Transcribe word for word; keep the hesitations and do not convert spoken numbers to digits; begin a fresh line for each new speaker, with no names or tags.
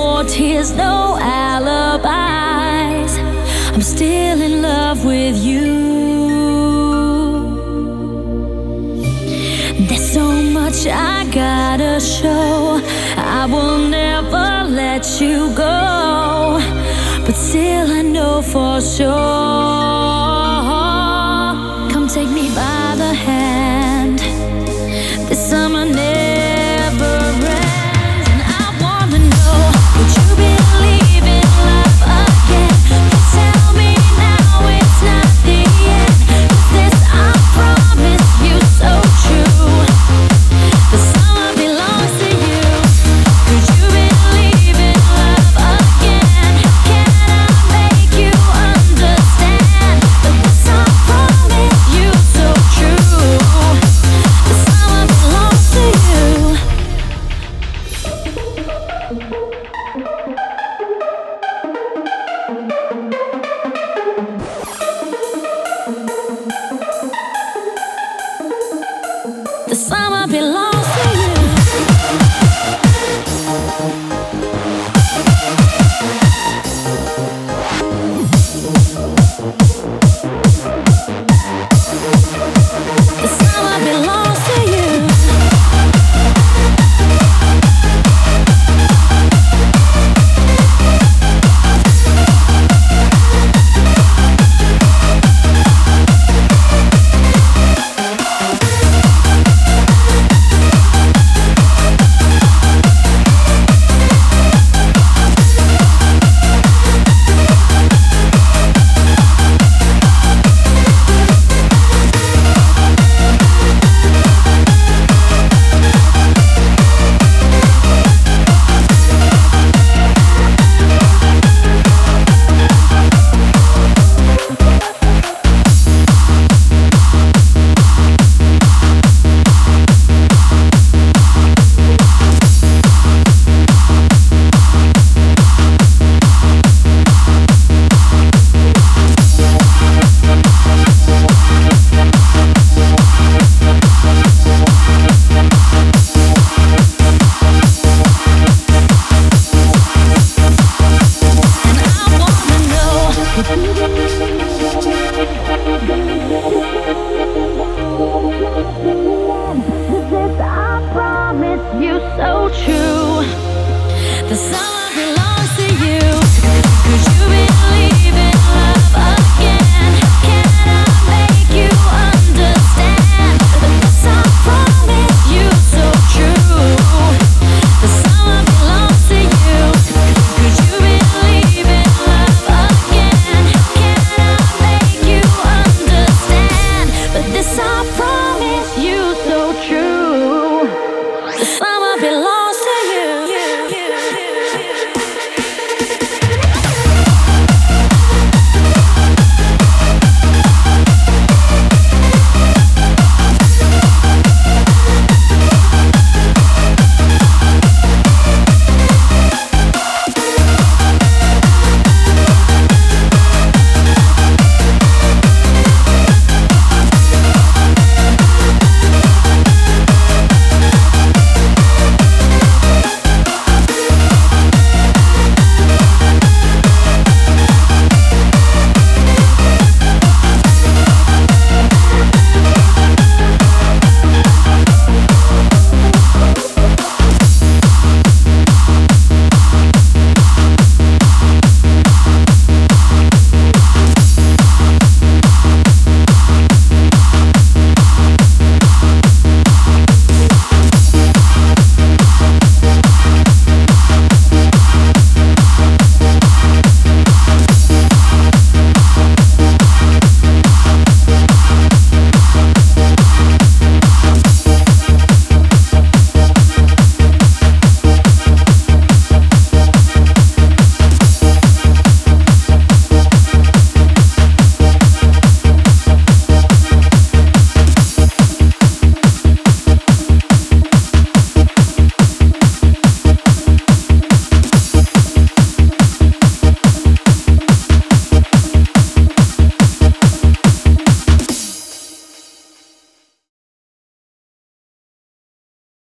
more tears, no alibis. I'm still in love with you. There's so much I gotta show. I will never let you go, but still I know for sure. Come take me by the hand. This summer never ends, and I wanna know, would you believe in love again? Please tell me now it's not the end. 'Cause this I promise you so true. The summer belongs to you. Could you believe in love again? Can I make you understand that this I promise you so true? The summer belongs to you. The summer belongs